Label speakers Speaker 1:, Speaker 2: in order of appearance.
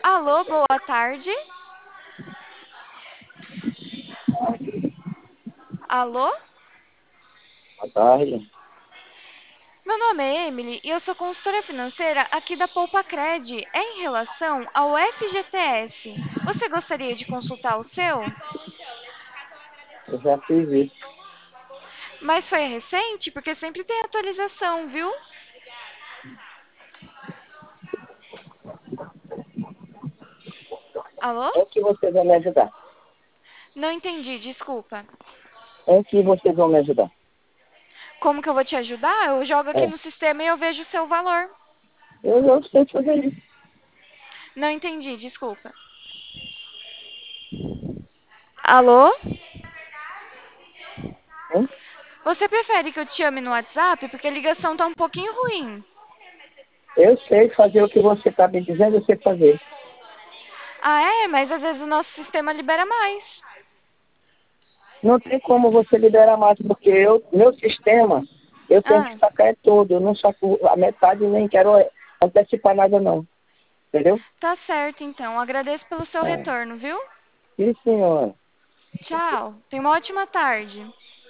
Speaker 1: Alô, boa tarde. Alô?
Speaker 2: Boa tarde.
Speaker 1: Meu nome é Emily e eu sou consultora financeira aqui da Poupa Cred. É em relação ao FGTS. Você gostaria de consultar o seu?
Speaker 2: Eu já fiz isso.
Speaker 1: Mas foi recente? Porque sempre tem atualização, viu? Alô?
Speaker 2: Em que vocês vão me ajudar?
Speaker 1: Não entendi, desculpa.
Speaker 2: Em que vocês vão me ajudar?
Speaker 1: Como que eu vou te ajudar? Eu jogo aqui
Speaker 2: É,
Speaker 1: no sistema e eu vejo o seu valor.
Speaker 2: eu não sei fazer isso.
Speaker 1: Não entendi, desculpa. Alô?
Speaker 2: Hein?
Speaker 1: Você prefere que eu te chame no WhatsApp? Porque a ligação tá um pouquinho ruim.
Speaker 2: Eu sei fazer o que você está me dizendo, eu sei fazer.
Speaker 1: Ah, é? Mas às vezes o nosso sistema libera mais.
Speaker 2: Não tem como você liberar mais, porque meu sistema, eu tenho que
Speaker 1: Ah,
Speaker 2: sacar é todo. Eu não saco a metade, nem quero antecipar nada, não. Entendeu?
Speaker 1: tá certo então. Agradeço pelo seu
Speaker 2: É.
Speaker 1: retorno, viu?
Speaker 2: Sim, senhor.
Speaker 1: Tchau. Tenha uma ótima tarde.